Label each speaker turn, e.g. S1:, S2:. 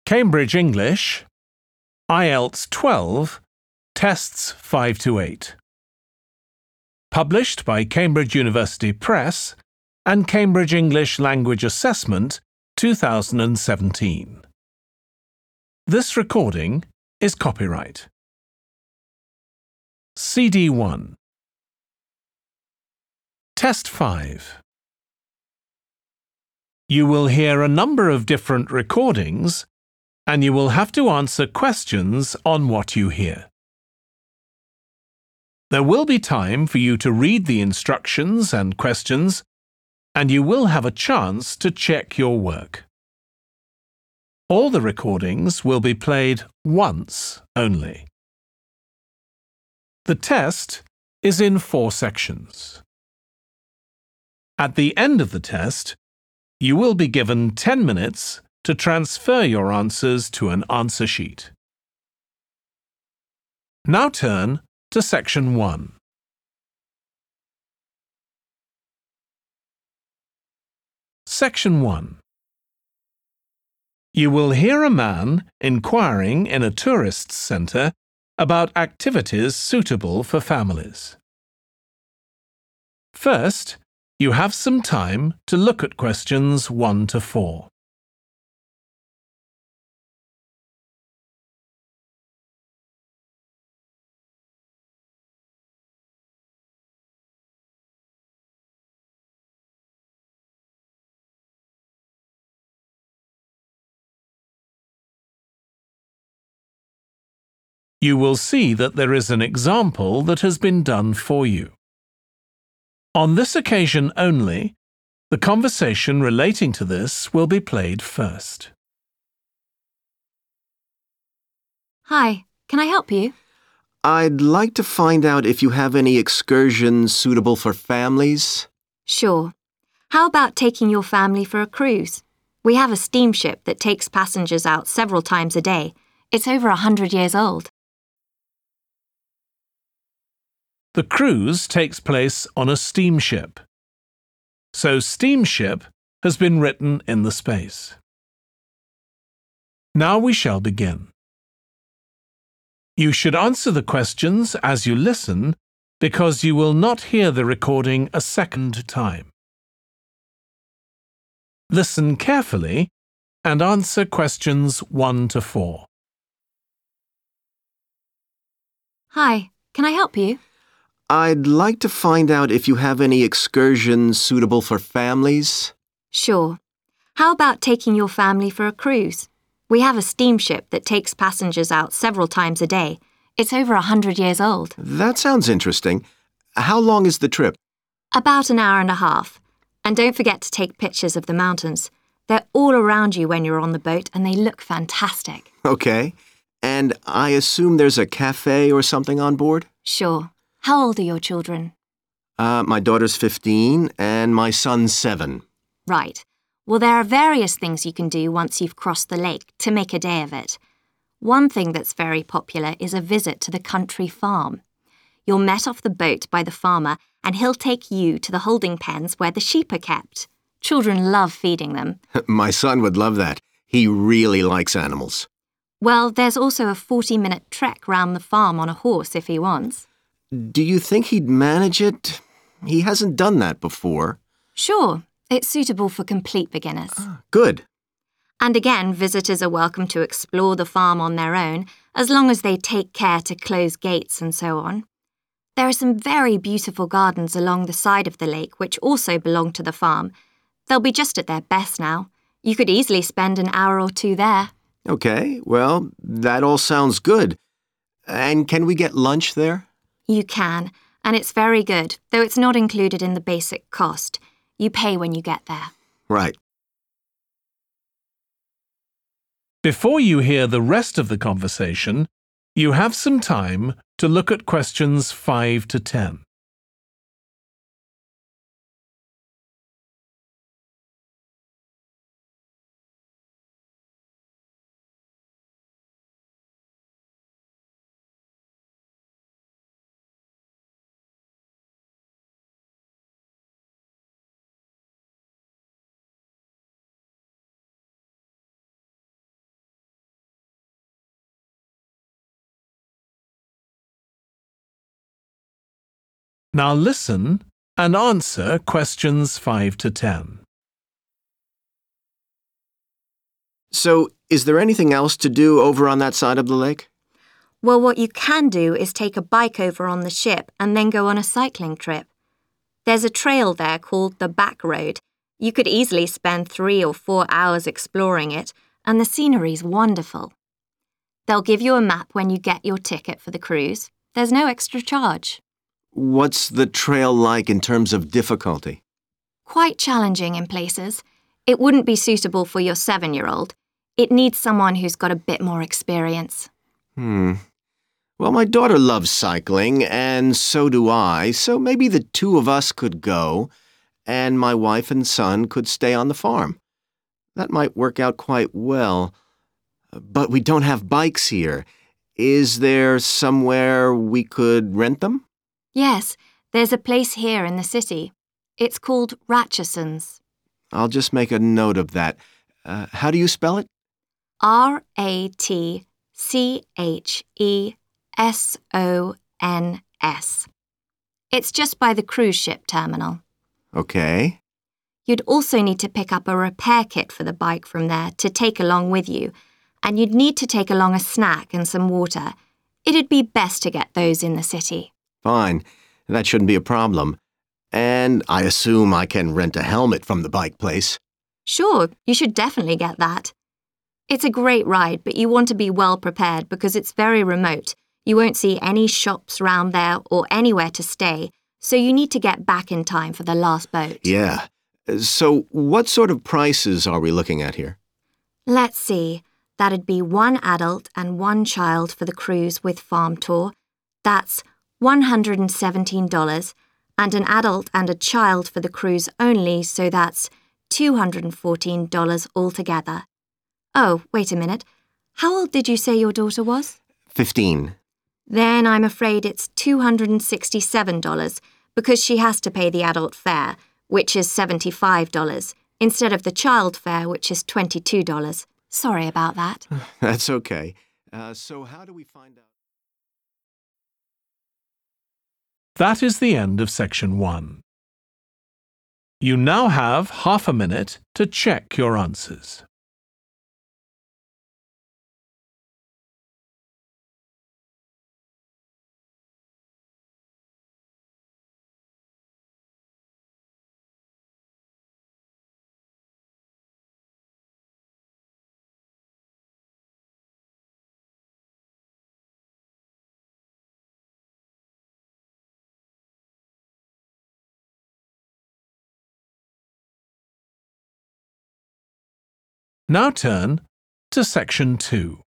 S1: Cambridge English, IELTS 12, Tests 5 to 8. Published by Cambridge University Press and Cambridge English Language Assessment 2017. This recording is copyright. CD1. Test 5. You will hear a number of different recordings and you will have to answer questions on what you hear. There will be time for you to read the instructions and questions, and you will have a chance to check your work. All the recordings will be played once only. The test is in 4 sections. At the end of the test, you will be given 10 minutes to transfer your answers to an answer sheet. Now turn to Section 1. Section 1. You will hear a man inquiring in a tourist centre about activities suitable for families. First, you have some time to look at questions 1 to 4. You will see that there is an example that has been done for you. On this occasion only, the conversation relating to this will be played first.
S2: Hi, can I help you?
S3: I'd like to find out if you have any excursions suitable for families.
S2: Sure. How about taking your family for a cruise? We have a steamship that takes passengers out several times a day. It's over 100 years old.
S1: The cruise takes place on a steamship. So steamship has been written in the space. Now we shall begin. You should answer the questions as you listen because you will not hear the recording a second time. Listen carefully and answer questions 1 to 4.
S2: Hi, can I help you?
S3: I'd like to find out if you have any excursions suitable for families.
S2: Sure. How about taking your family for a cruise? We have a steamship that takes passengers out several times a day. It's over 100 years old.
S3: That sounds interesting. How long is the trip?
S2: About an hour and a half. And don't forget to take pictures of the mountains. They're all around you when you're on the boat and they look fantastic.
S3: Okay. And I assume there's a cafe or something on board?
S2: Sure. How old are your children?
S3: My daughter's 15 and my son's 7.
S2: Right. Well, there are various things you can do once you've crossed the lake to make a day of it. One thing that's very popular is a visit to the country farm. You're met off the boat by the farmer and he'll take you to the holding pens where the sheep are kept. Children love feeding them.
S3: My son would love that. He really likes animals.
S2: Well, there's also a 40-minute trek round the farm on a horse if he wants.
S3: Do you think he'd manage it? He hasn't done that before.
S2: Sure. It's suitable for complete beginners.
S3: Good.
S2: And again, visitors are welcome to explore the farm on their own, as long as they take care to close gates and so on. There are some very beautiful gardens along the side of the lake which also belong to the farm. They'll be just at their best now. You could easily spend an hour or 2 there.
S3: Okay, well, that all sounds good. And can we get lunch there?
S2: You can, and it's very good, though it's not included in the basic cost. You pay when you get there.
S3: Right.
S1: Before you hear the rest of the conversation, you have some time to look at questions 5 to 10. Now listen and answer questions 5 to 10.
S3: So, is there anything else to do over on that side of the lake?
S2: Well, what you can do is take a bike over on the ship and then go on a cycling trip. There's a trail there called the Back Road. You could easily spend 3 or 4 hours exploring it, and the scenery's wonderful. They'll give you a map when you get your ticket for the cruise. There's no extra charge.
S3: What's the trail like in terms of difficulty?
S2: Quite challenging in places. It wouldn't be suitable for your 7-year-old. It needs someone who's got a bit more experience.
S3: Well, my daughter loves cycling, and so do I, so maybe the two of us could go, and my wife and son could stay on the farm. That might work out quite well. But we don't have bikes here. Is there somewhere we could rent them?
S2: Yes, there's a place here in the city. It's called Ratcheson's.
S3: I'll just make a note of that. How do you spell it?
S2: Ratchesons. It's just by the cruise ship terminal.
S3: Okay.
S2: You'd also need to pick up a repair kit for the bike from there to take along with you, and you'd need to take along a snack and some water. It'd be best to get those in the city.
S3: Fine. That shouldn't be a problem. And I assume I can rent a helmet from the bike place.
S2: Sure, you should definitely get that. It's a great ride, but you want to be well prepared because it's very remote. You won't see any shops round there or anywhere to stay, so you need to get back in time for the last boat.
S3: Yeah. So what sort of prices are we looking at here?
S2: Let's see. That'd be 1 adult and 1 child for the cruise with farm tour. That's $117, and an adult and a child for the cruise only, so that's $214 altogether. Oh, wait a minute. How old did you say your daughter was?
S3: 15.
S2: Then I'm afraid it's $267 because she has to pay the adult fare, which is $75, instead of the child fare, which is $22. Sorry about that.
S3: That's okay. So how do we find out?
S1: That is the end of section 1. You now have half a minute to check your answers. Now turn to section 2.